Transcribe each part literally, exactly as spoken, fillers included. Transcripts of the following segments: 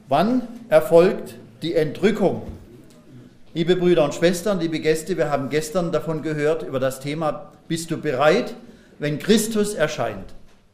Wann erfolgt die Entrückung? Liebe Brüder und Schwestern, liebe Gäste, wir haben gestern davon gehört, über das Thema, bist du bereit, wenn Christus erscheint?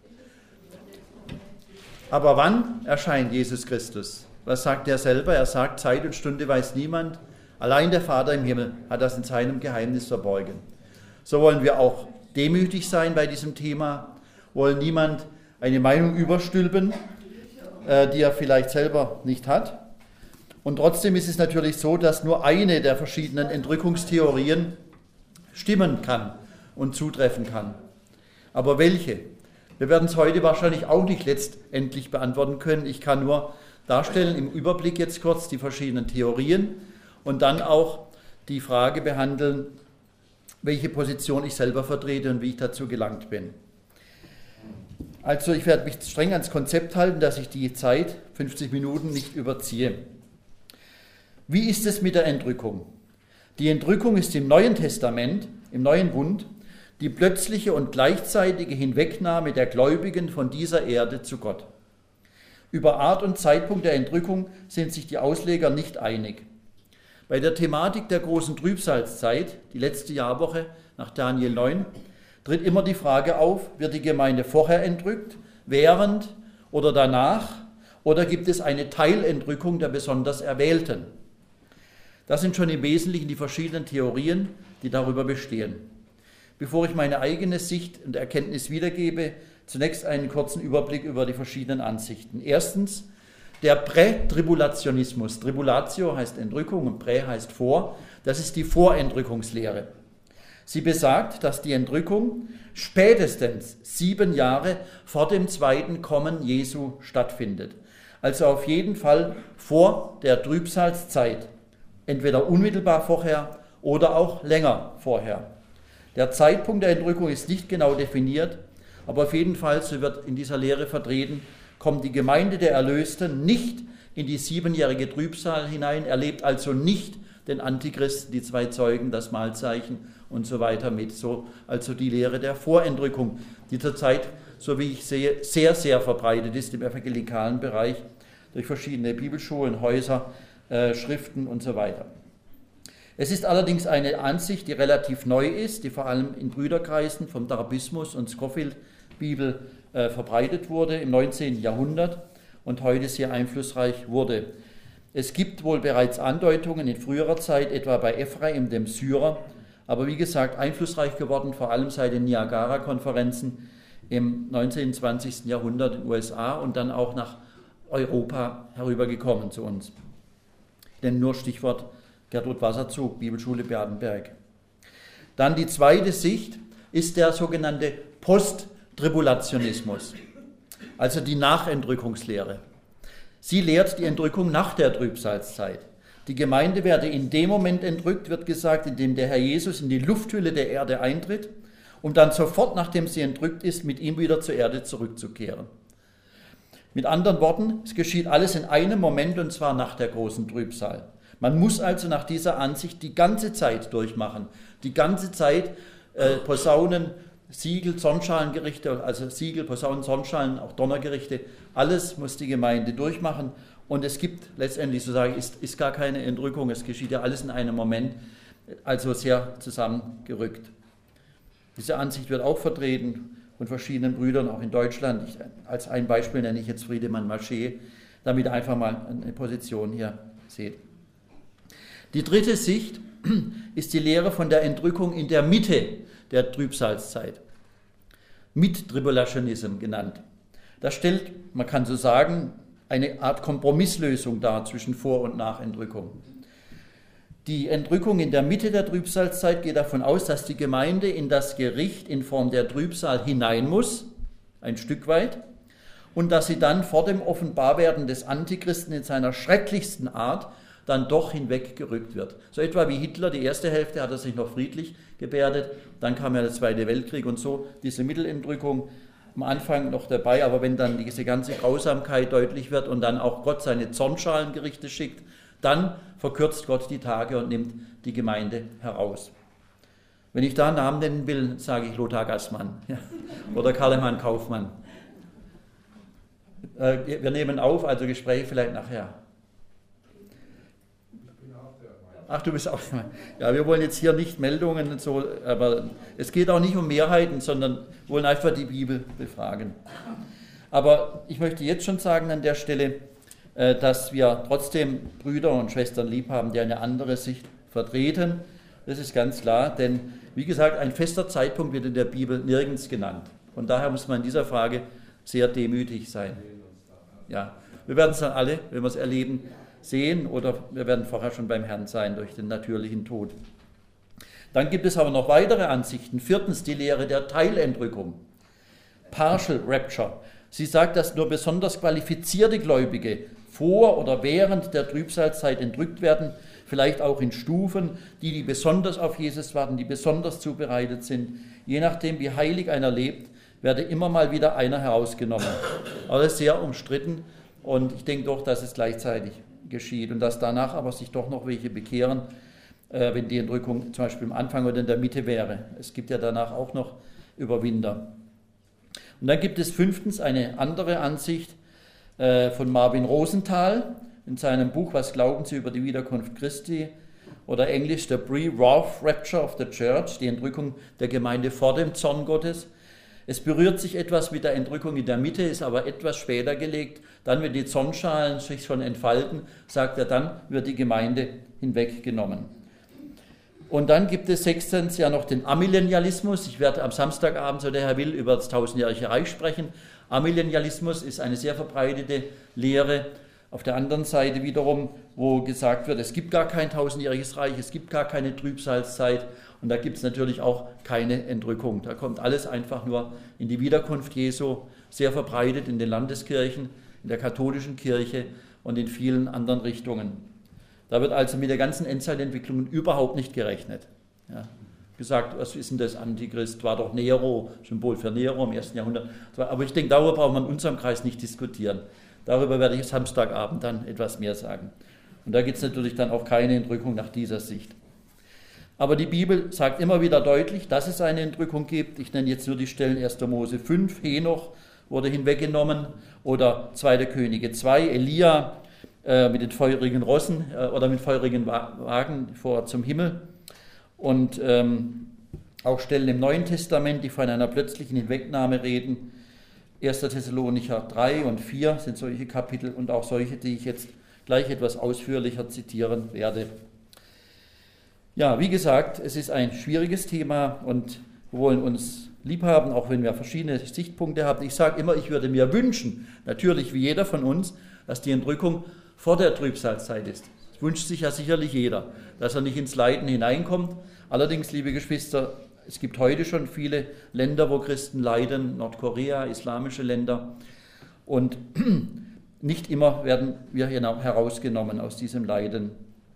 Aber wann erscheint Jesus Christus? Was sagt er selber? Er sagt, Zeit und Stunde weiß niemand, allein der Vater im Himmel hat das in seinem Geheimnis verborgen. So wollen wir auch demütig sein bei diesem Thema, wollen niemand eine Meinung überstülpen, die er vielleicht selber nicht hat. Und trotzdem ist es natürlich so, dass nur eine der verschiedenen Entrückungstheorien stimmen kann und zutreffen kann. Aber welche? Wir werden es heute wahrscheinlich auch nicht letztendlich beantworten können. Ich kann nur darstellen, im Überblick jetzt kurz die verschiedenen Theorien und dann auch die Frage behandeln, welche Position ich selber vertrete und wie ich dazu gelangt bin. Also ich werde mich streng ans Konzept halten, dass ich die Zeit, fünfzig Minuten, nicht überziehe. Wie ist es mit der Entrückung? Die Entrückung ist im Neuen Testament, im Neuen Bund, die plötzliche und gleichzeitige Hinwegnahme der Gläubigen von dieser Erde zu Gott. Über Art und Zeitpunkt der Entrückung sind sich die Ausleger nicht einig. Bei der Thematik der großen Trübsalzeit, die letzte Jahrwoche nach Daniel neun, tritt immer die Frage auf, wird die Gemeinde vorher entrückt, während oder danach, oder gibt es eine Teilentrückung der besonders Erwählten? Das sind schon im Wesentlichen die verschiedenen Theorien, die darüber bestehen. Bevor ich meine eigene Sicht und Erkenntnis wiedergebe, zunächst einen kurzen Überblick über die verschiedenen Ansichten. Erstens, der Prätribulationismus. Tribulatio heißt Entrückung und Prä heißt vor. Das ist die Vorentrückungslehre. Sie besagt, dass die Entrückung spätestens sieben Jahre vor dem zweiten Kommen Jesu stattfindet. Also auf jeden Fall vor der Trübsalzeit. Entweder unmittelbar vorher oder auch länger vorher. Der Zeitpunkt der Entrückung ist nicht genau definiert, aber auf jeden Fall, so wird in dieser Lehre vertreten, kommt die Gemeinde der Erlösten nicht in die siebenjährige Trübsal hinein, erlebt also nicht den Antichristen, die zwei Zeugen, das Mahlzeichen und so weiter mit. So also die Lehre der Vorentrückung, die zurzeit, so wie ich sehe, sehr, sehr verbreitet ist im evangelikalen Bereich durch verschiedene Bibelschulen, Häuser, äh, Schriften und so weiter. Es ist allerdings eine Ansicht, die relativ neu ist, die vor allem in Brüderkreisen vom Darabismus und Scofield-Bibel äh, verbreitet wurde im neunzehnten Jahrhundert und heute sehr einflussreich wurde. Es gibt wohl bereits Andeutungen in früherer Zeit, etwa bei Ephraim, dem Syrer, aber wie gesagt, einflussreich geworden, vor allem seit den Niagara-Konferenzen im neunzehnten und zwanzigsten Jahrhundert in den U S A und dann auch nach Europa herübergekommen zu uns. Denn nur Stichwort Gertrud Wasserzug, Bibelschule Beatenberg. Dann die zweite Sicht ist der sogenannte Posttribulationismus, also die Nachentrückungslehre. Sie lehrt die Entrückung nach der Trübsalzeit. Die Gemeinde werde in dem Moment entrückt, wird gesagt, in dem der Herr Jesus in die Lufthülle der Erde eintritt, um dann sofort, nachdem sie entrückt ist, mit ihm wieder zur Erde zurückzukehren. Mit anderen Worten, es geschieht alles in einem Moment und zwar nach der großen Trübsal. Man muss also nach dieser Ansicht die ganze Zeit durchmachen. Die ganze Zeit äh, Posaunen, Siegel, Sonnenschalengerichte, also Siegel, Posaunen, Sonnenschalen, auch Donnergerichte, alles muss die Gemeinde durchmachen. Und es gibt letztendlich, so sage ich, ist, ist gar keine Entrückung, es geschieht ja alles in einem Moment, also sehr zusammengerückt. Diese Ansicht wird auch vertreten von verschiedenen Brüdern, auch in Deutschland. Ich, als ein Beispiel nenne ich jetzt Friedemann Maché, damit ihr einfach mal eine Position hier seht. Die dritte Sicht ist die Lehre von der Entrückung in der Mitte der Trübsalzeit, Mid-Tribulationism genannt. Das stellt, man kann so sagen, eine Art Kompromisslösung dar zwischen Vor- und Nachentrückung. Die Entrückung in der Mitte der Trübsalzeit geht davon aus, dass die Gemeinde in das Gericht in Form der Trübsal hinein muss, ein Stück weit, und dass sie dann vor dem Offenbarwerden des Antichristen in seiner schrecklichsten Art dann doch hinweggerückt wird. So etwa wie Hitler, die erste Hälfte hat er sich noch friedlich gebärdet, dann kam ja der Zweite Weltkrieg und so, diese Mittelentrückung am Anfang noch dabei, aber wenn dann diese ganze Grausamkeit deutlich wird und dann auch Gott seine Zornschalengerichte schickt, dann verkürzt Gott die Tage und nimmt die Gemeinde heraus. Wenn ich da einen Namen nennen will, sage ich Lothar Gassmann ja, oder Karlemann Kaufmann. Äh, wir nehmen auf, also Gespräche vielleicht nachher. Ach, du bist auch. Ja, wir wollen jetzt hier nicht Meldungen und so, aber es geht auch nicht um Mehrheiten, sondern wollen einfach die Bibel befragen. Aber ich möchte jetzt schon sagen an der Stelle, dass wir trotzdem Brüder und Schwestern lieb haben, die eine andere Sicht vertreten. Das ist ganz klar, denn wie gesagt, ein fester Zeitpunkt wird in der Bibel nirgends genannt. Von daher muss man in dieser Frage sehr demütig sein. Ja, wir werden es dann alle, wenn wir es erleben, sehen oder wir werden vorher schon beim Herrn sein durch den natürlichen Tod. Dann gibt es aber noch weitere Ansichten. Viertens die Lehre der Teilentrückung. Partial Rapture. Sie sagt, dass nur besonders qualifizierte Gläubige vor oder während der Trübsalzeit entrückt werden, vielleicht auch in Stufen, die, die besonders auf Jesus warten, die besonders zubereitet sind. Je nachdem, wie heilig einer lebt, werde immer mal wieder einer herausgenommen. Aber das ist sehr umstritten und ich denke doch, dass es gleichzeitig geschieht und dass danach aber sich doch noch welche bekehren, äh, wenn die Entrückung zum Beispiel am Anfang oder in der Mitte wäre. Es gibt ja danach auch noch Überwinder. Und dann gibt es fünftens eine andere Ansicht äh, von Marvin Rosenthal in seinem Buch Was glauben Sie über die Wiederkunft Christi oder englisch The Pre-Wrath Rapture of the Church, die Entrückung der Gemeinde vor dem Zorn Gottes. Es berührt sich etwas mit der Entrückung in der Mitte, ist aber etwas später gelegt. Dann, wenn die Zornschalen sich schon entfalten, sagt er, dann wird die Gemeinde hinweggenommen. Und dann gibt es sechstens ja noch den Amillennialismus. Ich werde am Samstagabend, so der Herr will, über das tausendjährige Reich sprechen. Amillennialismus ist eine sehr verbreitete Lehre. Auf der anderen Seite wiederum, wo gesagt wird, es gibt gar kein tausendjähriges Reich, es gibt gar keine Trübsalzeit und da gibt es natürlich auch keine Entrückung. Da kommt alles einfach nur in die Wiederkunft Jesu, sehr verbreitet in den Landeskirchen, in der katholischen Kirche und in vielen anderen Richtungen. Da wird also mit der ganzen Endzeitentwicklung überhaupt nicht gerechnet. Ja. Gesagt, was ist denn das Antichrist? War doch Nero, Symbol für Nero im ersten Jahrhundert. Aber ich denke, darüber braucht man in unserem Kreis nicht diskutieren. Darüber werde ich Samstagabend dann etwas mehr sagen. Und da gibt es natürlich dann auch keine Entrückung nach dieser Sicht. Aber die Bibel sagt immer wieder deutlich, dass es eine Entrückung gibt. Ich nenne jetzt nur die Stellen erster Mose fünf, Henoch wurde hinweggenommen oder zweiter Könige zwei, Elia äh, mit den feurigen Rossen äh, oder mit feurigen Wagen vor zum Himmel. Und ähm, auch Stellen im Neuen Testament, die von einer plötzlichen Hinwegnahme reden. erster Thessalonicher drei und vier sind solche Kapitel und auch solche, die ich jetzt gleich etwas ausführlicher zitieren werde. Ja, wie gesagt, es ist ein schwieriges Thema und wir wollen uns lieb haben, auch wenn wir verschiedene Sichtpunkte haben. Ich sage immer, ich würde mir wünschen, natürlich wie jeder von uns, dass die Entrückung vor der Trübsalzeit ist. Das wünscht sich ja sicherlich jeder, dass er nicht ins Leiden hineinkommt. Allerdings, liebe Geschwister, es gibt heute schon viele Länder, wo Christen leiden, Nordkorea, islamische Länder. Und nicht immer werden wir herausgenommen aus diesem Leiden.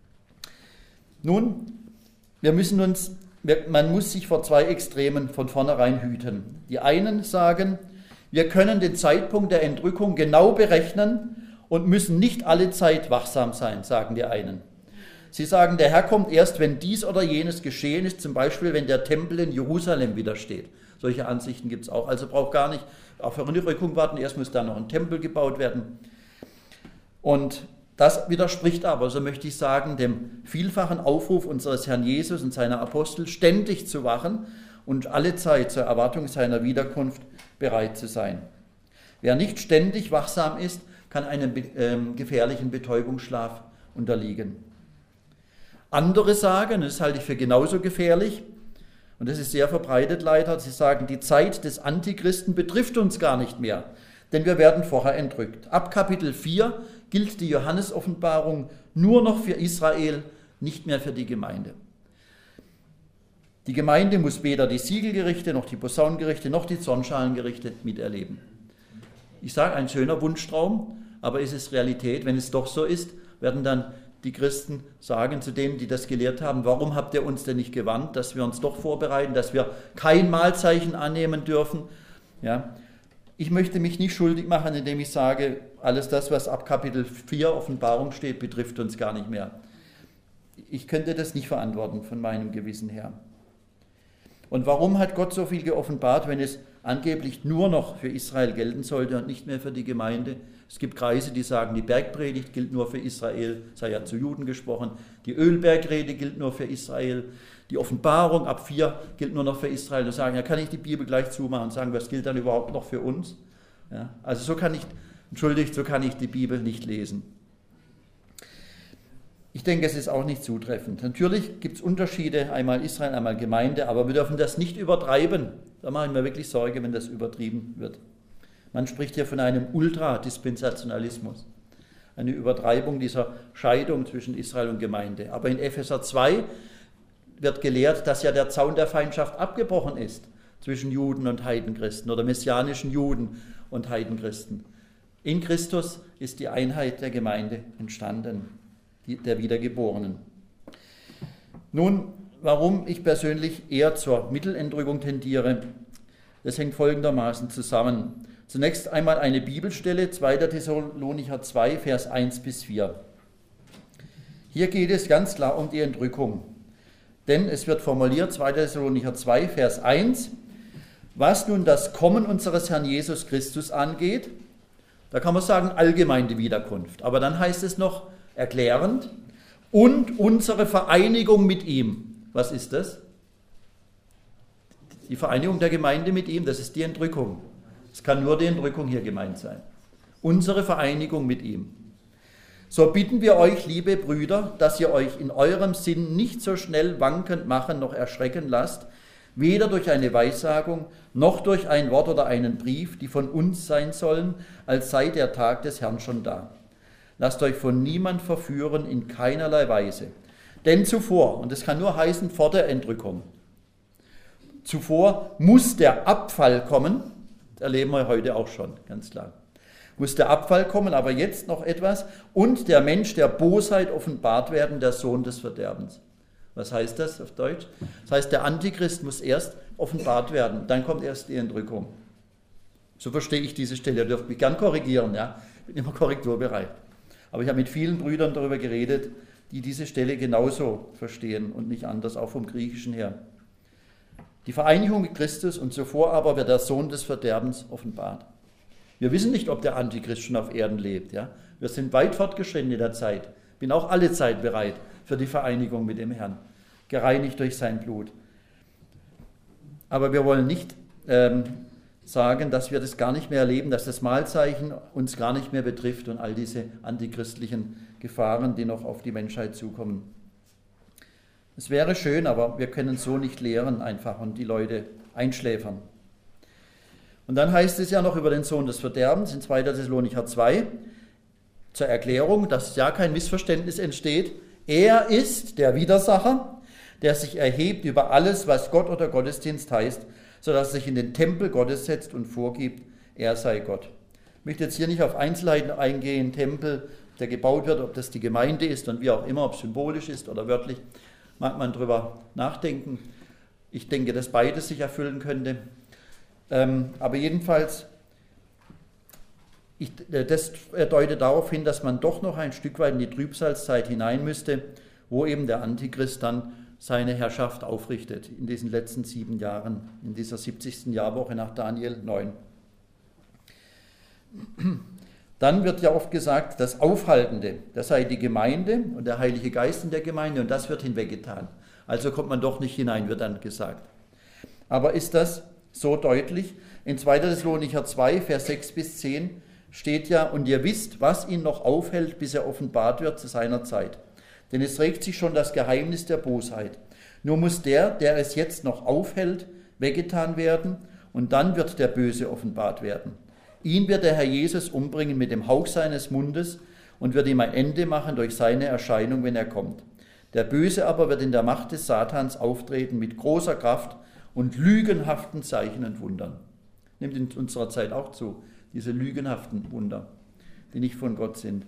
Nun, wir müssen uns, man muss sich vor zwei Extremen von vornherein hüten. Die einen sagen, wir können den Zeitpunkt der Entrückung genau berechnen und müssen nicht alle Zeit wachsam sein, sagen die einen. Sie sagen, der Herr kommt erst, wenn dies oder jenes geschehen ist, zum Beispiel, wenn der Tempel in Jerusalem wieder steht. Solche Ansichten gibt es auch. Also braucht gar nicht auf die Entrückung warten, erst muss da noch ein Tempel gebaut werden. Und das widerspricht aber, so möchte ich sagen, dem vielfachen Aufruf unseres Herrn Jesus und seiner Apostel, ständig zu wachen und alle Zeit zur Erwartung seiner Wiederkunft bereit zu sein. Wer nicht ständig wachsam ist, kann einem äh, gefährlichen Betäubungsschlaf unterliegen. Andere sagen, das halte ich für genauso gefährlich, und das ist sehr verbreitet leider, sie sagen, die Zeit des Antichristen betrifft uns gar nicht mehr, denn wir werden vorher entrückt. Ab Kapitel vier gilt die Johannes-Offenbarung nur noch für Israel, nicht mehr für die Gemeinde. Die Gemeinde muss weder die Siegelgerichte, noch die Posaunengerichte, noch die Zornschalengerichte miterleben. Ich sage, ein schöner Wunschtraum, aber ist es Realität? Wenn es doch so ist, werden dann die Christen sagen zu denen, die das gelehrt haben, warum habt ihr uns denn nicht gewarnt, dass wir uns doch vorbereiten, dass wir kein Mahlzeichen annehmen dürfen? Ja. Ich möchte mich nicht schuldig machen, indem ich sage, alles das, was ab Kapitel vier Offenbarung steht, betrifft uns gar nicht mehr. Ich könnte das nicht verantworten von meinem Gewissen her. Und warum hat Gott so viel geoffenbart, wenn es angeblich nur noch für Israel gelten sollte und nicht mehr für die Gemeinde? Es gibt Kreise, die sagen, die Bergpredigt gilt nur für Israel, sei ja zu Juden gesprochen. Die Ölbergrede gilt nur für Israel. Die Offenbarung ab vier gilt nur noch für Israel. Da sagen, ja, kann ich die Bibel gleich zumachen und sagen, was gilt dann überhaupt noch für uns? Ja, also so kann ich, entschuldigt, so kann ich die Bibel nicht lesen. Ich denke, es ist auch nicht zutreffend. Natürlich gibt es Unterschiede, einmal Israel, einmal Gemeinde, aber wir dürfen das nicht übertreiben. Da mache ich mir wirklich Sorge, wenn das übertrieben wird. Man spricht hier von einem Ultradispensationalismus, eine Übertreibung dieser Scheidung zwischen Israel und Gemeinde. Aber in Epheser zwei wird gelehrt, dass ja der Zaun der Feindschaft abgebrochen ist zwischen Juden und Heidenchristen oder messianischen Juden und Heidenchristen. In Christus ist die Einheit der Gemeinde entstanden, die, der Wiedergeborenen. Nun, warum ich persönlich eher zur Mittelentrückung tendiere, das hängt folgendermaßen zusammen. Zunächst einmal eine Bibelstelle, zweiter Thessalonicher zwei, Vers eins bis vier. Hier geht es ganz klar um die Entrückung. Denn es wird formuliert, zweiter Thessalonicher zwei, Vers eins, was nun das Kommen unseres Herrn Jesus Christus angeht, da kann man sagen, allgemeine Wiederkunft. Aber dann heißt es noch erklärend, und unsere Vereinigung mit ihm. Was ist das? Die Vereinigung der Gemeinde mit ihm, das ist die Entrückung. Es kann nur die Entrückung hier gemeint sein. Unsere Vereinigung mit ihm. So bitten wir euch, liebe Brüder, dass ihr euch in eurem Sinn nicht so schnell wankend machen noch erschrecken lasst, weder durch eine Weissagung, noch durch ein Wort oder einen Brief, die von uns sein sollen, als sei der Tag des Herrn schon da. Lasst euch von niemand verführen in keinerlei Weise. Denn zuvor, und das kann nur heißen vor der Entrückung, zuvor muss der Abfall kommen, das erleben wir heute auch schon, ganz klar. Muss der Abfall kommen, aber jetzt noch etwas, und der Mensch der Bosheit offenbart werden, der Sohn des Verderbens. Was heißt das auf Deutsch? Das heißt, der Antichrist muss erst offenbart werden, dann kommt erst die Entrückung. So verstehe ich diese Stelle. Ihr dürft mich gern korrigieren, ja? Ich bin immer korrekturbereit. Aber ich habe mit vielen Brüdern darüber geredet, die diese Stelle genauso verstehen und nicht anders, auch vom Griechischen her. Die Vereinigung mit Christus und zuvor aber wird der Sohn des Verderbens offenbart. Wir wissen nicht, ob der Antichrist schon auf Erden lebt. Ja? Wir sind weit fortgeschritten in der Zeit. Bin auch alle Zeit bereit für die Vereinigung mit dem Herrn, gereinigt durch sein Blut. Aber wir wollen nicht ähm, sagen, dass wir das gar nicht mehr erleben, dass das Mahlzeichen uns gar nicht mehr betrifft und all diese antichristlichen Gefahren, die noch auf die Menschheit zukommen. Es wäre schön, aber wir können so nicht lehren einfach und die Leute einschläfern. Und dann heißt es ja noch über den Sohn des Verderbens in zweiter Thessalonicher zwei, zur Erklärung, dass ja kein Missverständnis entsteht. Er ist der Widersacher, der sich erhebt über alles, was Gott oder Gottesdienst heißt, sodass er sich in den Tempel Gottes setzt und vorgibt, er sei Gott. Ich möchte jetzt hier nicht auf Einzelheiten eingehen, Tempel, der gebaut wird, ob das die Gemeinde ist und wie auch immer, ob es symbolisch ist oder wörtlich, mag man drüber nachdenken. Ich denke, dass beides sich erfüllen könnte. Ähm, aber jedenfalls, ich, das deutet darauf hin, dass man doch noch ein Stück weit in die Trübsalzeit hinein müsste, wo eben der Antichrist dann seine Herrschaft aufrichtet, in diesen letzten sieben Jahren, in dieser siebzigsten Jahrwoche nach Daniel neun. Dann wird ja oft gesagt, das Aufhaltende, das sei die Gemeinde und der Heilige Geist in der Gemeinde und das wird hinweggetan. Also kommt man doch nicht hinein, wird dann gesagt. Aber ist das so deutlich? In zweiter Thessalonicher zwei, Vers sechs bis zehn steht ja, und ihr wisst, was ihn noch aufhält, bis er offenbart wird zu seiner Zeit. Denn es regt sich schon das Geheimnis der Bosheit. Nur muss der, der es jetzt noch aufhält, weggetan werden und dann wird der Böse offenbart werden. Ihn wird der Herr Jesus umbringen mit dem Hauch seines Mundes und wird ihm ein Ende machen durch seine Erscheinung, wenn er kommt. Der Böse aber wird in der Macht des Satans auftreten mit großer Kraft und lügenhaften Zeichen und Wundern. Nimmt in unserer Zeit auch zu, diese lügenhaften Wunder, die nicht von Gott sind.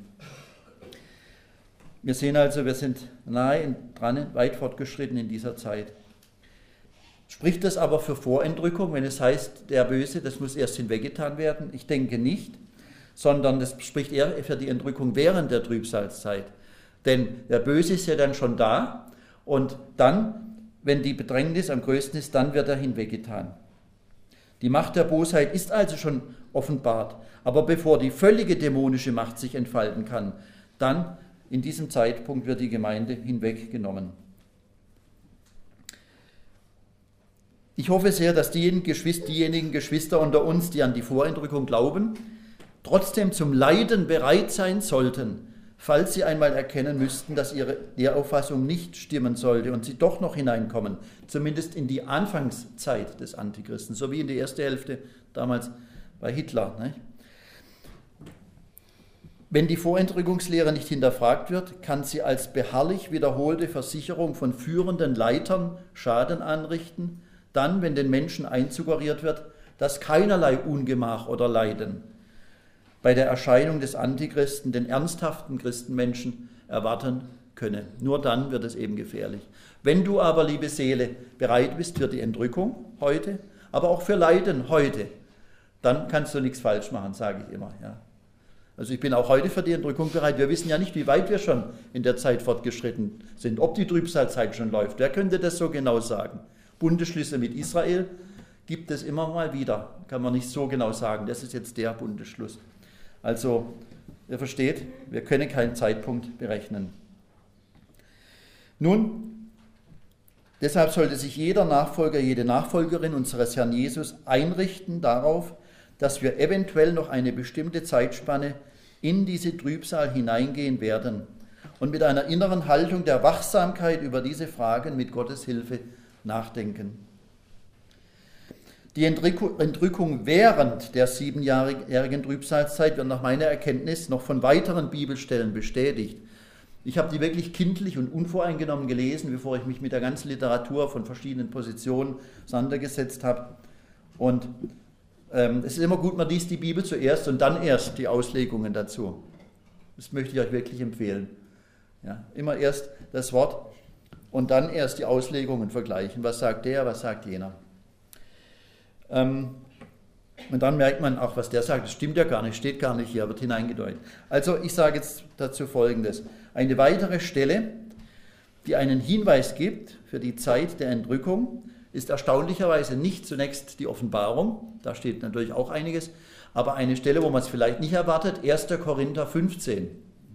Wir sehen also, wir sind nahe dran, weit fortgeschritten in dieser Zeit. Spricht das aber für Vorentrückung, wenn es heißt, der Böse, das muss erst hinweggetan werden? Ich denke nicht, sondern das spricht eher für die Entrückung während der Trübsalzeit. Denn der Böse ist ja dann schon da und dann, wenn die Bedrängnis am größten ist, dann wird er hinweggetan. Die Macht der Bosheit ist also schon offenbart. Aber bevor die völlige dämonische Macht sich entfalten kann, dann in diesem Zeitpunkt wird die Gemeinde hinweggenommen. Ich hoffe sehr, dass diejenigen Geschwister, diejenigen Geschwister unter uns, die an die Vorentrückung glauben, trotzdem zum Leiden bereit sein sollten, falls sie einmal erkennen müssten, dass ihre Lehrauffassung nicht stimmen sollte und sie doch noch hineinkommen, zumindest in die Anfangszeit des Antichristen, so wie in die erste Hälfte damals bei Hitler. Nicht? Wenn die Vorentrückungslehre nicht hinterfragt wird, kann sie als beharrlich wiederholte Versicherung von führenden Leitern Schaden anrichten, dann, wenn den Menschen einsuggeriert wird, dass keinerlei Ungemach oder Leiden bei der Erscheinung des Antichristen den ernsthaften Christenmenschen erwarten könne. Nur dann wird es eben gefährlich. Wenn du aber, liebe Seele, bereit bist für die Entrückung heute, aber auch für Leiden heute, dann kannst du nichts falsch machen, sage ich immer. Ja. Also ich bin auch heute für die Entrückung bereit. Wir wissen ja nicht, wie weit wir schon in der Zeit fortgeschritten sind, ob die Trübsalzeit schon läuft. Wer könnte das so genau sagen? Bundesschlüsse mit Israel gibt es immer mal wieder, kann man nicht so genau sagen. Das ist jetzt der Bundesschluss. Also, ihr versteht, wir können keinen Zeitpunkt berechnen. Nun, deshalb sollte sich jeder Nachfolger, jede Nachfolgerin unseres Herrn Jesus einrichten darauf, dass wir eventuell noch eine bestimmte Zeitspanne in diese Trübsal hineingehen werden und mit einer inneren Haltung der Wachsamkeit über diese Fragen mit Gottes Hilfe nachdenken. Die Entrückung während der siebenjährigen Trübsalzeit wird nach meiner Erkenntnis noch von weiteren Bibelstellen bestätigt. Ich habe die wirklich kindlich und unvoreingenommen gelesen, bevor ich mich mit der ganzen Literatur von verschiedenen Positionen auseinandergesetzt habe. Und ähm, es ist immer gut, man liest die Bibel zuerst und dann erst die Auslegungen dazu. Das möchte ich euch wirklich empfehlen. Ja, immer erst das Wort und dann erst die Auslegungen vergleichen. Was sagt der, was sagt jener? Ähm, und dann merkt man auch, was der sagt. Das stimmt ja gar nicht, steht gar nicht hier, wird hineingedeutet. Also ich sage jetzt dazu Folgendes. Eine weitere Stelle, die einen Hinweis gibt für die Zeit der Entrückung, ist erstaunlicherweise nicht zunächst die Offenbarung. Da steht natürlich auch einiges. Aber eine Stelle, wo man es vielleicht nicht erwartet, erster Korinther fünfzehn.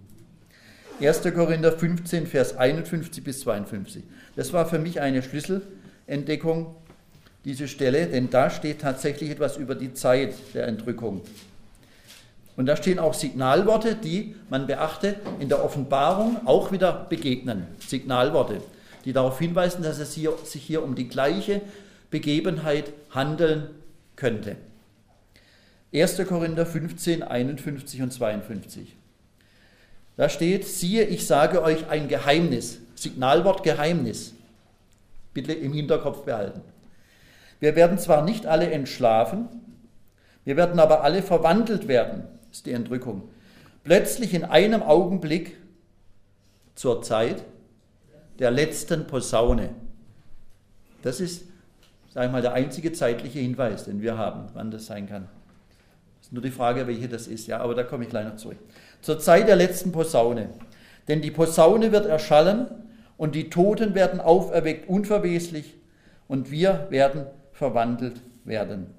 erster Korinther fünfzehn, Vers einundfünfzig bis zweiundfünfzig. Das war für mich eine Schlüsselentdeckung, diese Stelle, denn da steht tatsächlich etwas über die Zeit der Entrückung. Und da stehen auch Signalworte, die, man beachte, in der Offenbarung auch wieder begegnen. Signalworte, die darauf hinweisen, dass es hier, sich hier um die gleiche Begebenheit handeln könnte. erster Korinther fünfzehn, einundfünfzig und zweiundfünfzig. Da steht, siehe, ich sage euch ein Geheimnis. Signalwort Geheimnis. Bitte im Hinterkopf behalten. Wir werden zwar nicht alle entschlafen, wir werden aber alle verwandelt werden, ist die Entrückung. Plötzlich in einem Augenblick zur Zeit der letzten Posaune. Das ist, sage ich mal, der einzige zeitliche Hinweis, den wir haben, wann das sein kann. Das ist nur die Frage, welche das ist, ja, aber da komme ich gleich noch zurück. Zur Zeit der letzten Posaune. Denn die Posaune wird erschallen und die Toten werden auferweckt unverweslich und wir werden verwandelt werden.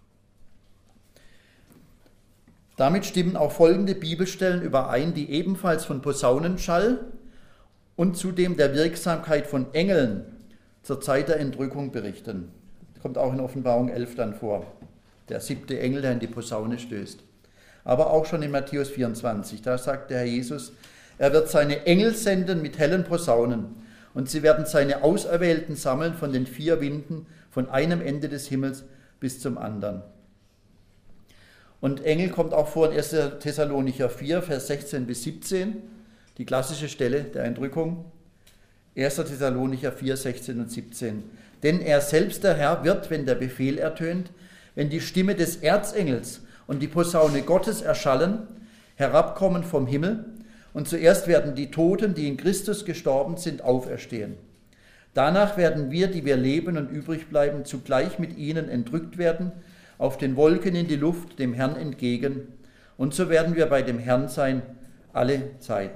Damit stimmen auch folgende Bibelstellen überein, die ebenfalls von Posaunenschall und zudem der Wirksamkeit von Engeln zur Zeit der Entrückung berichten. Das kommt auch in Offenbarung elf dann vor. Der siebte Engel, der in die Posaune stößt. Aber auch schon in Matthäus vierundzwanzig, da sagt der Herr Jesus, er wird seine Engel senden mit hellen Posaunen und sie werden seine Auserwählten sammeln von den vier Winden, von einem Ende des Himmels bis zum anderen. Und Engel kommt auch vor in erster Thessalonicher vier, Vers sechzehn bis siebzehn, die klassische Stelle der Entrückung. erster Thessalonicher vier, sechzehn und siebzehn. Denn er selbst, der Herr, wird, wenn der Befehl ertönt, wenn die Stimme des Erzengels und die Posaune Gottes erschallen, herabkommen vom Himmel, und zuerst werden die Toten, die in Christus gestorben sind, auferstehen. Danach werden wir, die wir leben und übrig bleiben, zugleich mit ihnen entrückt werden, auf den Wolken in die Luft, dem Herrn entgegen, und so werden wir bei dem Herrn sein, alle Zeit.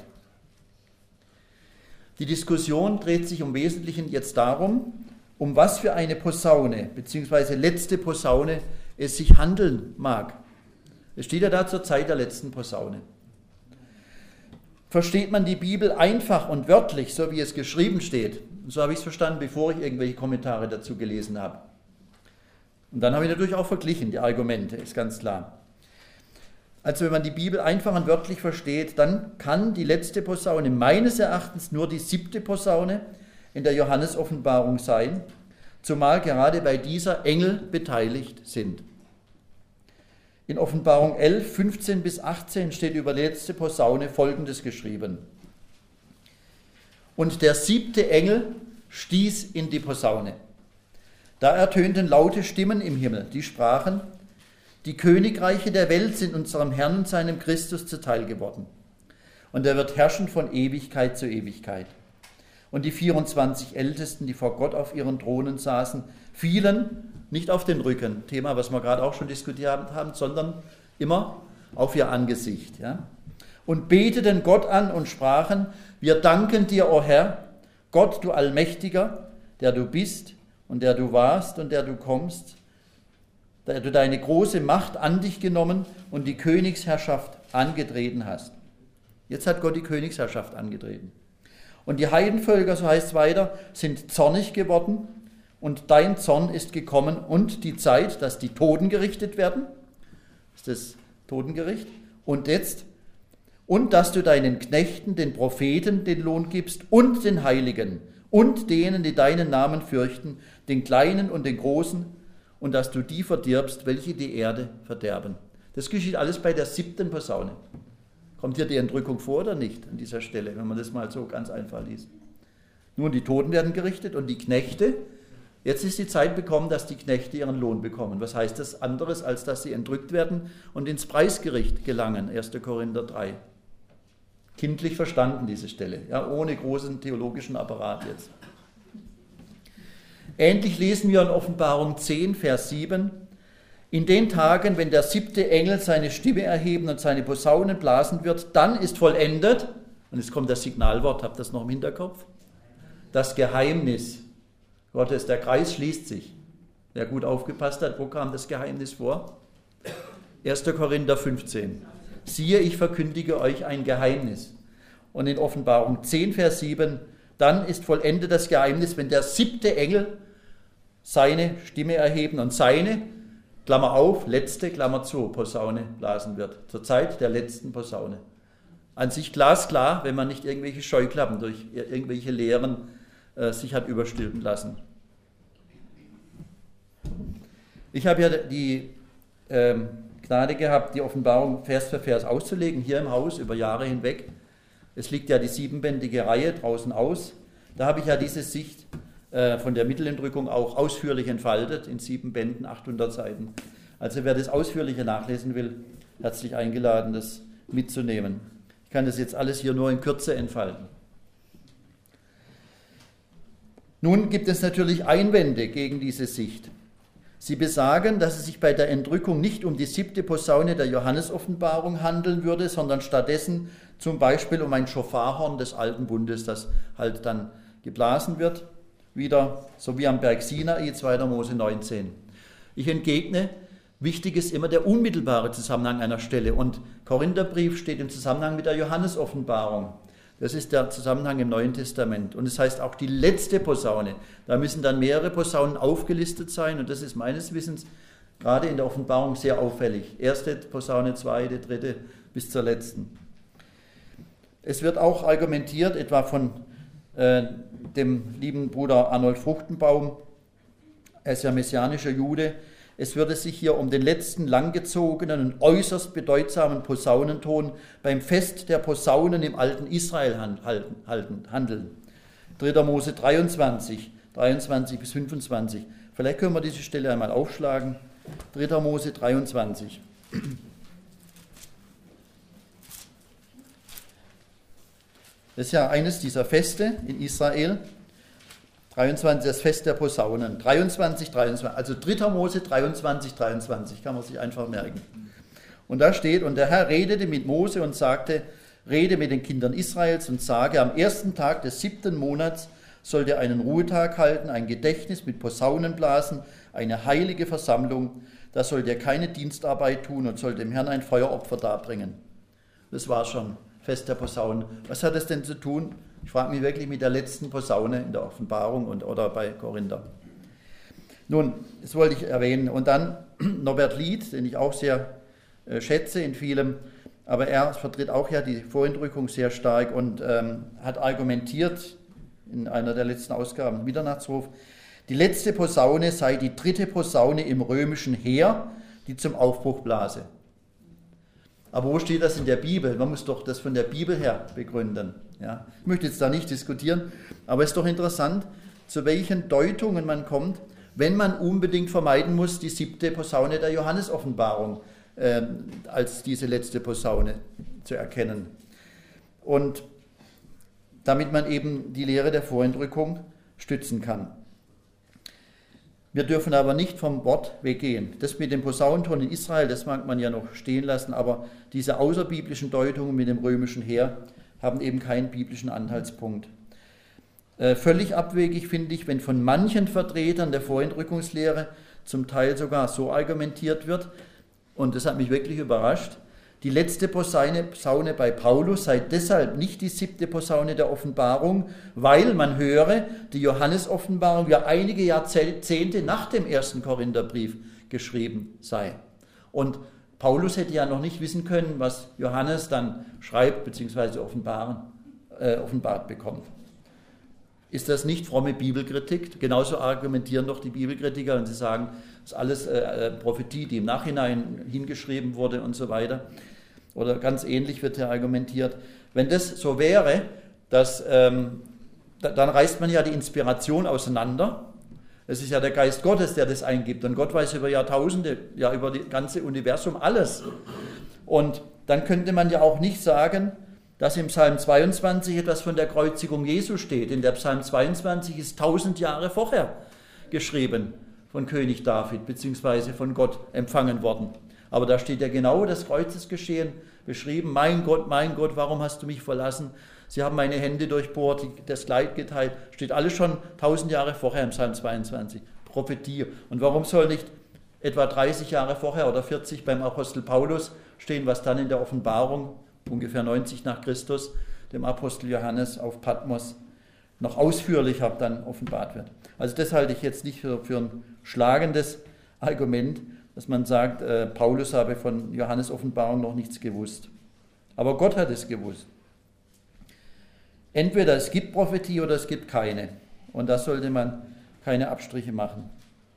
Die Diskussion dreht sich im Wesentlichen jetzt darum, um was für eine Posaune, beziehungsweise letzte Posaune, es sich handeln mag. Es steht ja da zur Zeit der letzten Posaune. Versteht man die Bibel einfach und wörtlich, so wie es geschrieben steht? So habe ich es verstanden, bevor ich irgendwelche Kommentare dazu gelesen habe. Und dann habe ich natürlich auch verglichen, die Argumente, ist ganz klar. Also wenn man die Bibel einfach und wörtlich versteht, dann kann die letzte Posaune meines Erachtens nur die siebte Posaune in der Johannes-Offenbarung sein, zumal gerade bei dieser Engel beteiligt sind. In Offenbarung elf, fünfzehn bis achtzehn steht über die letzte Posaune Folgendes geschrieben. Und der siebte Engel stieß in die Posaune. Da ertönten laute Stimmen im Himmel, die sprachen: Die Königreiche der Welt sind unserem Herrn und seinem Christus zuteil geworden. Und er wird herrschen von Ewigkeit zu Ewigkeit. Und die vierundzwanzig Ältesten, die vor Gott auf ihren Thronen saßen, fielen nicht auf den Rücken, Thema, was wir gerade auch schon diskutiert haben, sondern immer auf ihr Angesicht. Ja? Und beteten Gott an und sprachen: Wir danken dir, o Herr, Gott, du Allmächtiger, der du bist und der du warst und der du kommst, der du deine große Macht an dich genommen und die Königsherrschaft angetreten hast. Jetzt hat Gott die Königsherrschaft angetreten. Und die Heidenvölker, so heißt es weiter, sind zornig geworden und dein Zorn ist gekommen und die Zeit, dass die Toten gerichtet werden, das ist das Totengericht, und jetzt, und dass du deinen Knechten, den Propheten, den Lohn gibst und den Heiligen und denen, die deinen Namen fürchten, den Kleinen und den Großen, und dass du die verdirbst, welche die Erde verderben. Das geschieht alles bei der siebten Posaune. Kommt hier die Entrückung vor oder nicht an dieser Stelle, wenn man das mal so ganz einfach liest? Nun, die Toten werden gerichtet und die Knechte. Jetzt ist die Zeit gekommen, dass die Knechte ihren Lohn bekommen. Was heißt das anderes, als dass sie entrückt werden und ins Preisgericht gelangen? erster Korinther drei. Kindlich verstanden, diese Stelle, ja, ohne großen theologischen Apparat jetzt. Ähnlich lesen wir in Offenbarung zehn, Vers sieben, in den Tagen, wenn der siebte Engel seine Stimme erheben und seine Posaunen blasen wird, dann ist vollendet, und jetzt kommt das Signalwort, habt ihr das noch im Hinterkopf? Das Geheimnis Gottes, der Kreis schließt sich. Wer gut aufgepasst hat, wo kam das Geheimnis vor? erster Korinther fünfzehn. Siehe, ich verkündige euch ein Geheimnis. Und in Offenbarung zehn, Vers sieben, dann ist vollendet das Geheimnis, wenn der siebte Engel seine Stimme erheben und seine, Klammer auf, letzte, Klammer zu, Posaune blasen wird. Zur Zeit der letzten Posaune. An sich glasklar, wenn man nicht irgendwelche Scheuklappen durch irgendwelche Lehren äh, sich hat überstülpen lassen. Ich habe ja die ähm, Gnade gehabt, die Offenbarung Vers für Vers auszulegen, hier im Haus über Jahre hinweg. Es liegt ja die siebenbändige Reihe draußen aus. Da habe ich ja diese Sicht äh, von der Mittelentrückung auch ausführlich entfaltet, in sieben Bänden, achthundert Seiten. Also wer das ausführlicher nachlesen will, herzlich eingeladen, das mitzunehmen. Ich kann das jetzt alles hier nur in Kürze entfalten. Nun gibt es natürlich Einwände gegen diese Sicht. Sie besagen, dass es sich bei der Entrückung nicht um die siebte Posaune der Johannes-Offenbarung handeln würde, sondern stattdessen zum Beispiel um ein Schofarhorn des alten Bundes, das halt dann geblasen wird, wieder so wie am Berg Sinai, zweiter Mose neunzehn. Ich entgegne, wichtig ist immer der unmittelbare Zusammenhang einer Stelle und Korintherbrief steht im Zusammenhang mit der Johannes-Offenbarung. Das ist der Zusammenhang im Neuen Testament. Und es heißt auch die letzte Posaune. Da müssen dann mehrere Posaunen aufgelistet sein. Und das ist meines Wissens gerade in der Offenbarung sehr auffällig. Erste Posaune, zweite, dritte bis zur letzten. Es wird auch argumentiert, etwa von äh, dem lieben Bruder Arnold Fruchtenbaum, er ist ja messianischer Jude, es würde sich hier um den letzten langgezogenen und äußerst bedeutsamen Posaunenton beim Fest der Posaunen im alten Israel handeln. dritter Mose dreiundzwanzig, dreiundzwanzig bis fünfundzwanzig. Vielleicht können wir diese Stelle einmal aufschlagen. dritter Mose dreiundzwanzig. Das ist ja eines dieser Feste in Israel. dreiundzwanzig, das Fest der Posaunen. dreiundzwanzig, dreiundzwanzig, also dritter Mose dreiundzwanzig, dreiundzwanzig, kann man sich einfach merken. Und da steht, und der Herr redete mit Mose und sagte, rede mit den Kindern Israels und sage, am ersten Tag des siebten Monats sollt ihr einen Ruhetag halten, ein Gedächtnis mit Posaunenblasen, eine heilige Versammlung, da sollt ihr keine Dienstarbeit tun und sollt dem Herrn ein Feueropfer darbringen. Das war schon Fest der Posaunen. Was hat das denn zu tun? Ich frage mich wirklich mit der letzten Posaune in der Offenbarung und, oder bei Korinther. Nun, das wollte ich erwähnen. Und dann Norbert Lied, den ich auch sehr äh, schätze in vielem, aber er vertritt auch ja die Vorentrückung sehr stark und ähm, hat argumentiert in einer der letzten Ausgaben, Mitternachtsruf, die letzte Posaune sei die dritte Posaune im römischen Heer, die zum Aufbruch blase. Aber wo steht das in der Bibel? Man muss doch das von der Bibel her begründen. Ja? Ich möchte jetzt da nicht diskutieren, aber es ist doch interessant, zu welchen Deutungen man kommt, wenn man unbedingt vermeiden muss, die siebte Posaune der Johannesoffenbarung äh, als diese letzte Posaune zu erkennen. Und damit man eben die Lehre der Vorentrückung stützen kann. Wir dürfen aber nicht vom Wort weggehen. Das mit dem Posaunenton in Israel, das mag man ja noch stehen lassen, aber diese außerbiblischen Deutungen mit dem römischen Heer haben eben keinen biblischen Anhaltspunkt. Äh, völlig abwegig finde ich, wenn von manchen Vertretern der Vorentrückungslehre zum Teil sogar so argumentiert wird, und das hat mich wirklich überrascht, die letzte Posaune, Posaune bei Paulus sei deshalb nicht die siebte Posaune der Offenbarung, weil man höre, die Johannes-Offenbarung ja einige Jahrzehnte nach dem ersten Korintherbrief geschrieben sei. Und Paulus hätte ja noch nicht wissen können, was Johannes dann schreibt bzw. offenbaren, äh, offenbart bekommt. Ist das nicht fromme Bibelkritik? Genauso argumentieren doch die Bibelkritiker, und sie sagen, das ist alles äh, Prophetie, die im Nachhinein hingeschrieben wurde und so weiter. Oder ganz ähnlich wird hier argumentiert. Wenn das so wäre, dass, ähm, da, dann reißt man ja die Inspiration auseinander. Es ist ja der Geist Gottes, der das eingibt. Und Gott weiß über Jahrtausende, ja über das ganze Universum alles. Und dann könnte man ja auch nicht sagen, dass im Psalm zweiundzwanzig etwas von der Kreuzigung Jesu steht. Denn der Psalm zweiundzwanzig ist tausend Jahre vorher geschrieben von König David, beziehungsweise von Gott empfangen worden. Aber da steht ja genau das Kreuzesgeschehen beschrieben. Mein Gott, mein Gott, warum hast du mich verlassen? Sie haben meine Hände durchbohrt, das Kleid geteilt. Steht alles schon tausend Jahre vorher im Psalm zweiundzwanzig. Prophetie. Und warum soll nicht etwa dreißig Jahre vorher oder vierzig beim Apostel Paulus stehen, was dann in der Offenbarung ungefähr neunzig nach Christus, dem Apostel Johannes auf Patmos, noch ausführlicher dann offenbart wird. Also das halte ich jetzt nicht für, für ein schlagendes Argument, dass man sagt, äh, Paulus habe von Johannes Offenbarung noch nichts gewusst. Aber Gott hat es gewusst. Entweder es gibt Prophetie oder es gibt keine. Und da sollte man keine Abstriche machen.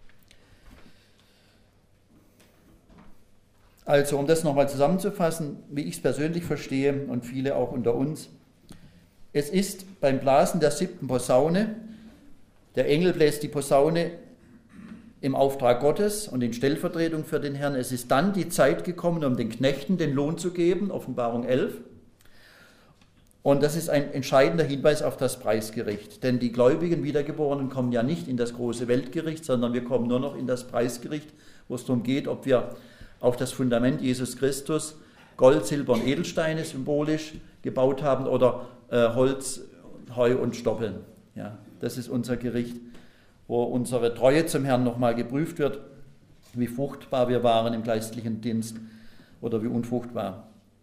Also, um das nochmal zusammenzufassen, wie ich es persönlich verstehe und viele auch unter uns. Es ist beim Blasen der siebten Posaune, der Engel bläst die Posaune im Auftrag Gottes und in Stellvertretung für den Herrn. Es ist dann die Zeit gekommen, um den Knechten den Lohn zu geben, Offenbarung elf. Und das ist ein entscheidender Hinweis auf das Preisgericht. Denn die gläubigen Wiedergeborenen kommen ja nicht in das große Weltgericht, sondern wir kommen nur noch in das Preisgericht, wo es darum geht, ob wir auf das Fundament Jesus Christus Gold, Silber und Edelsteine symbolisch gebaut haben oder äh, Holz, Heu und Stoppeln. Ja, das ist unser Gericht, wo unsere Treue zum Herrn nochmal geprüft wird, wie fruchtbar wir waren im geistlichen Dienst oder wie unfruchtbar.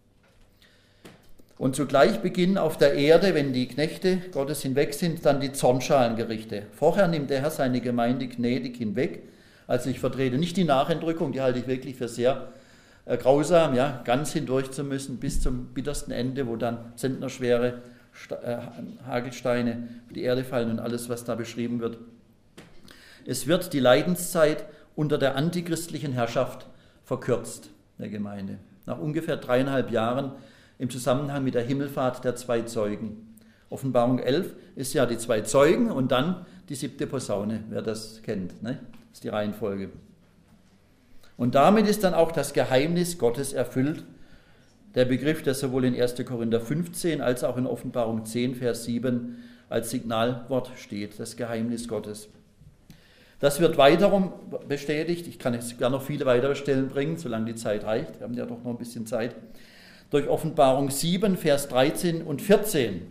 Und zugleich beginnen auf der Erde, wenn die Knechte Gottes hinweg sind, dann die Zornschalengerichte. Vorher nimmt der Herr seine Gemeinde gnädig hinweg. Also ich vertrete nicht die Nachentrückung, die halte ich wirklich für sehr äh, grausam, ja, ganz hindurch zu müssen, bis zum bittersten Ende, wo dann zentnerschwere Sta- äh, Hagelsteine auf die Erde fallen und alles, was da beschrieben wird. Es wird die Leidenszeit unter der antichristlichen Herrschaft verkürzt, der Gemeinde. Nach ungefähr dreieinhalb Jahren im Zusammenhang mit der Himmelfahrt der zwei Zeugen. Offenbarung elf ist ja die zwei Zeugen und dann die siebte Posaune, wer das kennt, ne? Das ist die Reihenfolge. Und damit ist dann auch das Geheimnis Gottes erfüllt. Der Begriff, der sowohl in erster Korinther fünfzehn als auch in Offenbarung zehn, Vers sieben als Signalwort steht, das Geheimnis Gottes. Das wird weiterum bestätigt, ich kann jetzt gar noch viele weitere Stellen bringen, solange die Zeit reicht, wir haben ja doch noch ein bisschen Zeit, durch Offenbarung sieben, Vers dreizehn und vierzehn.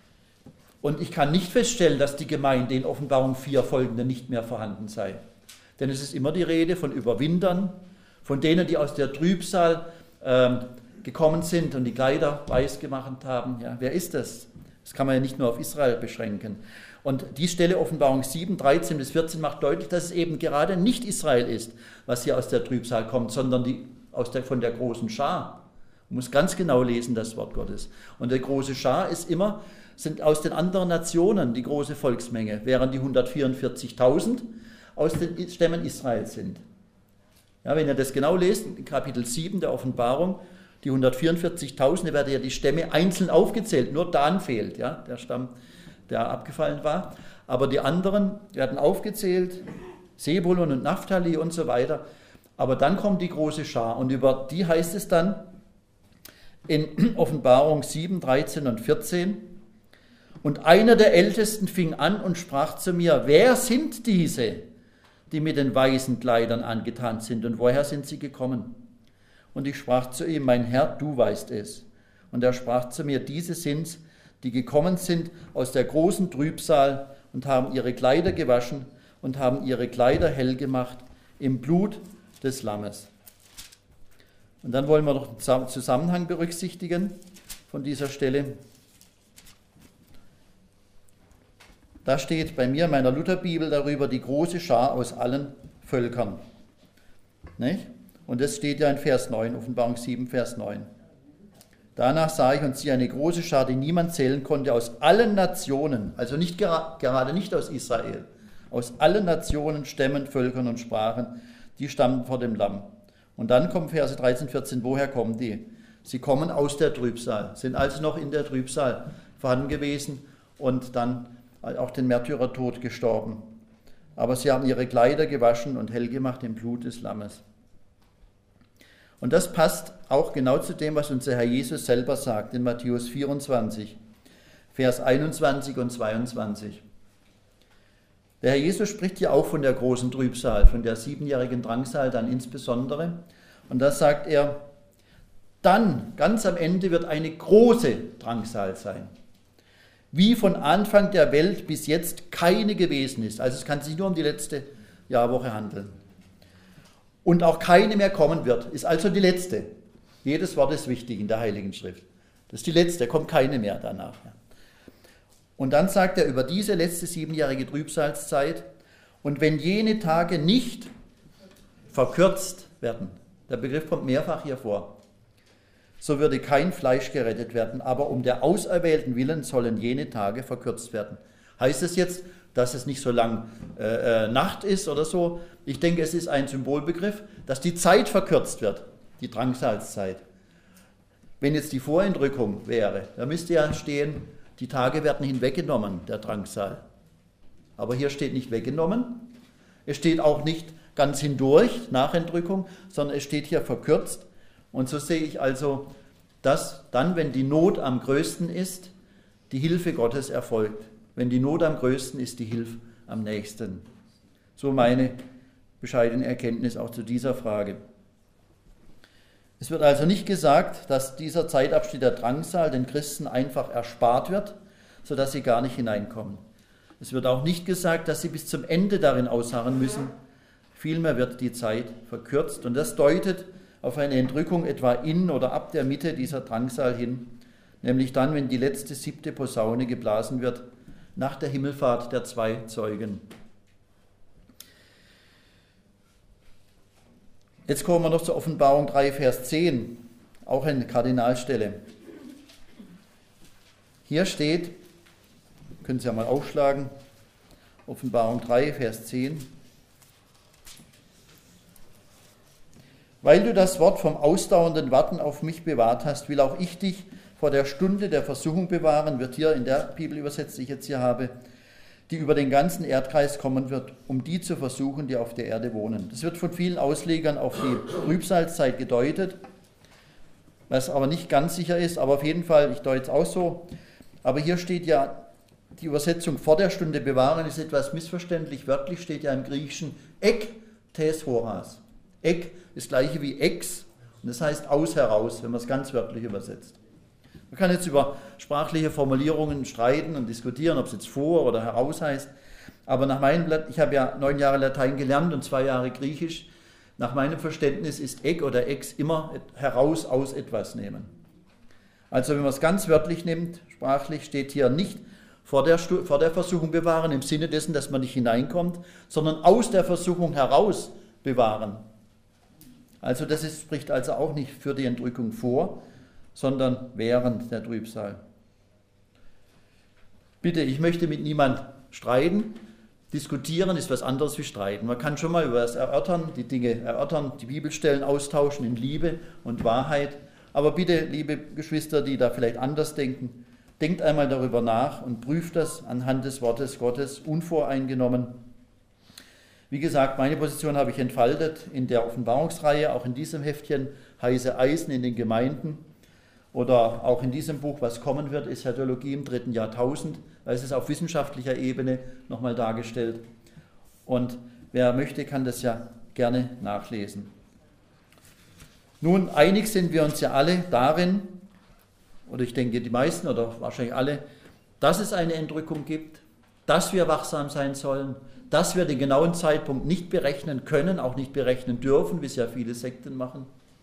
Und ich kann nicht feststellen, dass die Gemeinde in Offenbarung vier folgende nicht mehr vorhanden sei. Denn es ist immer die Rede von Überwindern, von denen, die aus der Trübsal ähm, gekommen sind und die Kleider weiß gemacht haben. Ja, wer ist das? Das kann man ja nicht nur auf Israel beschränken. Und die Stelle Offenbarung sieben, dreizehn bis vierzehn macht deutlich, dass es eben gerade nicht Israel ist, was hier aus der Trübsal kommt, sondern die, aus der, von der großen Schar. Man muss ganz genau lesen, das Wort Gottes. Und der große Schar ist immer, sind aus den anderen Nationen die große Volksmenge, während die hundertvierundvierzigtausend aus den Stämmen Israels sind. Ja, wenn ihr das genau lest, in Kapitel sieben der Offenbarung, die hundertvierundvierzigtausend, da werden ja die Stämme einzeln aufgezählt, nur Dan fehlt, ja, der Stamm, der abgefallen war. Aber die anderen werden aufgezählt, Sebulun und Naphtali und so weiter. Aber dann kommt die große Schar und über die heißt es dann in Offenbarung sieben, dreizehn und vierzehn, und einer der Ältesten fing an und sprach zu mir, wer sind diese, die mit den weißen Kleidern angetan sind und woher sind sie gekommen? Und ich sprach zu ihm, mein Herr, du weißt es. Und er sprach zu mir, diese sind's, die gekommen sind aus der großen Trübsal und haben ihre Kleider gewaschen und haben ihre Kleider hell gemacht im Blut des Lammes. Und dann wollen wir noch den Zusammenhang berücksichtigen von dieser Stelle. Da steht bei mir in meiner Lutherbibel darüber die große Schar aus allen Völkern. Nicht? Und das steht ja in Vers neun, Offenbarung sieben, Vers neun. Danach sah ich und siehe eine große Schar, die niemand zählen konnte, aus allen Nationen, also nicht gera- gerade nicht aus Israel, aus allen Nationen, Stämmen, Völkern und Sprachen, die standen vor dem Lamm. Und dann kommen Verse dreizehn, vierzehn, woher kommen die? Sie kommen aus der Trübsal, sind also noch in der Trübsal vorhanden gewesen und dann auch den Märtyrertod gestorben. Aber sie haben ihre Kleider gewaschen und hell gemacht im Blut des Lammes. Und das passt auch genau zu dem, was unser Herr Jesus selber sagt in Matthäus vierundzwanzig, Vers einundzwanzig und zweiundzwanzig. Der Herr Jesus spricht hier auch von der großen Trübsal, von der siebenjährigen Drangsal dann insbesondere. Und da sagt er, dann, ganz am Ende, wird eine große Drangsal sein, wie von Anfang der Welt bis jetzt keine gewesen ist. Also es kann sich nur um die letzte Jahrwoche handeln. Und auch keine mehr kommen wird, ist also die letzte. Jedes Wort ist wichtig in der Heiligen Schrift. Das ist die letzte, kommt keine mehr danach. Und dann sagt er über diese letzte siebenjährige Trübsalzeit, und wenn jene Tage nicht verkürzt werden, der Begriff kommt mehrfach hier vor, so würde kein Fleisch gerettet werden, aber um der Auserwählten willen sollen jene Tage verkürzt werden. Heißt es jetzt, dass es nicht so lang äh, Nacht ist oder so? Ich denke, es ist ein Symbolbegriff, dass die Zeit verkürzt wird, die Drangsalzzeit. Wenn jetzt die Vorentrückung wäre, da müsste ja stehen, die Tage werden hinweggenommen, der Drangsal. Aber hier steht nicht weggenommen, es steht auch nicht ganz hindurch, nach Entrückung, sondern es steht hier verkürzt. Und so sehe ich also, dass dann, wenn die Not am größten ist, die Hilfe Gottes erfolgt. Wenn die Not am größten ist, die Hilfe am nächsten. So meine bescheidene Erkenntnis auch zu dieser Frage. Es wird also nicht gesagt, dass dieser Zeitabschnitt der Drangsal den Christen einfach erspart wird, sodass sie gar nicht hineinkommen. Es wird auch nicht gesagt, dass sie bis zum Ende darin ausharren müssen. Vielmehr wird die Zeit verkürzt und das deutet auf eine Entrückung etwa in oder ab der Mitte dieser Drangsal hin, nämlich dann, wenn die letzte siebte Posaune geblasen wird, nach der Himmelfahrt der zwei Zeugen. Jetzt kommen wir noch zur Offenbarung drei, Vers zehn, auch eine Kardinalstelle. Hier steht, können Sie ja mal aufschlagen, Offenbarung drei, Vers zehn. Weil du das Wort vom ausdauernden Warten auf mich bewahrt hast, will auch ich dich vor der Stunde der Versuchung bewahren, wird hier in der Bibel übersetzt, die ich jetzt hier habe, die über den ganzen Erdkreis kommen wird, um die zu versuchen, die auf der Erde wohnen. Das wird von vielen Auslegern auf die Trübsalzeit gedeutet, was aber nicht ganz sicher ist, aber auf jeden Fall, ich deute es auch so. Aber hier steht ja, die Übersetzung vor der Stunde bewahren ist etwas missverständlich. Wörtlich steht ja im Griechischen ek tes horas. Ek ist das gleiche wie ex und das heißt aus heraus, wenn man es ganz wörtlich übersetzt. Man kann jetzt über sprachliche Formulierungen streiten und diskutieren, ob es jetzt vor oder heraus heißt, Aber nach meinem, ich habe ja neun Jahre Latein gelernt und zwei Jahre Griechisch. Nach meinem Verständnis ist ek oder ex immer heraus aus etwas nehmen. Also wenn man es ganz wörtlich nimmt, sprachlich steht hier nicht vor der, vor der Versuchung bewahren, im Sinne dessen, dass man nicht hineinkommt, sondern aus der Versuchung heraus bewahren. Also das ist, spricht also auch nicht für die Entrückung vor, sondern während der Trübsal. Bitte, ich möchte mit niemand streiten. Diskutieren ist was anderes wie streiten. Man kann schon mal über das erörtern, die Dinge erörtern, die Bibelstellen austauschen in Liebe und Wahrheit. Aber bitte, liebe Geschwister, die da vielleicht anders denken, denkt einmal darüber nach und prüft das anhand des Wortes Gottes unvoreingenommen. Wie gesagt, meine Position habe ich entfaltet in der Offenbarungsreihe, auch in diesem Heftchen, heiße Eisen in den Gemeinden. Oder auch in diesem Buch, was kommen wird, Eschatologie im dritten Jahrtausend. Da ist es auf wissenschaftlicher Ebene nochmal dargestellt. Und wer möchte, kann das ja gerne nachlesen. Nun, einig sind wir uns ja alle darin, oder ich denke die meisten oder wahrscheinlich alle, dass es eine Entrückung gibt, dass wir wachsam sein sollen, dass wir den genauen Zeitpunkt nicht berechnen können, auch nicht berechnen dürfen, wie es ja viele Sekten machen.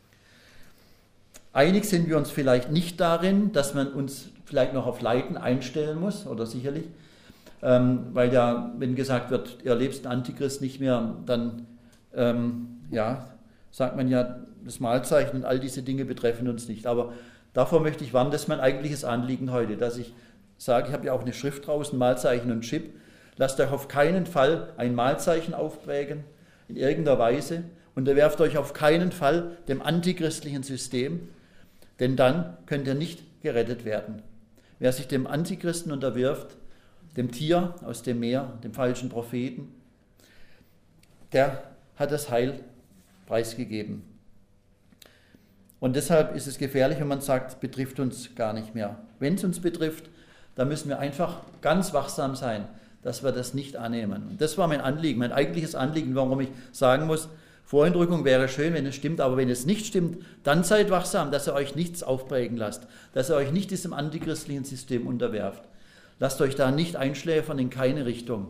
Einig sind wir uns vielleicht nicht darin, dass man uns vielleicht noch auf Leiden einstellen muss, oder sicherlich, ähm, weil ja, wenn gesagt wird, ihr erlebst den Antichrist nicht mehr, dann ähm, ja, sagt man ja, das Malzeichen und all diese Dinge betreffen uns nicht. Aber davor möchte ich warnen, das ist mein eigentliches Anliegen heute, dass ich sage, ich habe ja auch eine Schrift draußen, Malzeichen und Chip, lasst euch auf keinen Fall ein Malzeichen aufprägen, in irgendeiner Weise, unterwerft euch auf keinen Fall dem antichristlichen System, denn dann könnt ihr nicht gerettet werden. Wer sich dem Antichristen unterwirft, dem Tier aus dem Meer, dem falschen Propheten, der hat das Heil preisgegeben. Und deshalb ist es gefährlich, wenn man sagt, es betrifft uns gar nicht mehr. Wenn es uns betrifft, dann müssen wir einfach ganz wachsam sein, dass wir das nicht annehmen. Und das war mein Anliegen, mein eigentliches Anliegen, warum ich sagen muss, Vorentrückung wäre schön, wenn es stimmt, aber wenn es nicht stimmt, dann seid wachsam, dass ihr euch nichts aufprägen lasst, dass ihr euch nicht diesem antichristlichen System unterwerft. Lasst euch da nicht einschläfern in keine Richtung.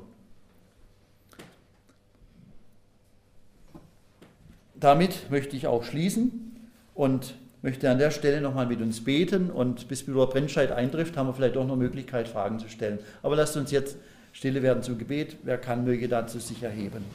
Damit möchte ich auch schließen und möchte an der Stelle nochmal mit uns beten und bis Bruder Brennscheid eintrifft, haben wir vielleicht auch noch Möglichkeit, Fragen zu stellen. Aber lasst uns jetzt stille werden zum Gebet. Wer kann, möge dazu sich erheben.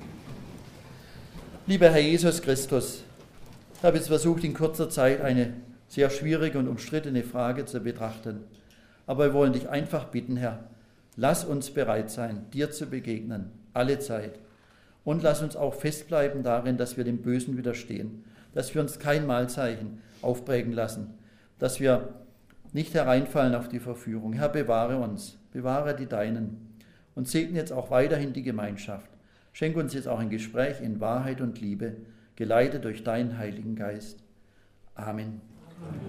Lieber Herr Jesus Christus, ich habe jetzt versucht, in kurzer Zeit eine sehr schwierige und umstrittene Frage zu betrachten. Aber wir wollen dich einfach bitten, Herr, lass uns bereit sein, dir zu begegnen, alle Zeit. Und lass uns auch festbleiben darin, dass wir dem Bösen widerstehen, dass wir uns kein Malzeichen aufprägen lassen, dass wir nicht hereinfallen auf die Verführung. Herr, bewahre uns, bewahre die Deinen und segne jetzt auch weiterhin die Gemeinschaft. Schenke uns jetzt auch ein Gespräch in Wahrheit und Liebe, geleitet durch deinen Heiligen Geist. Amen. Amen.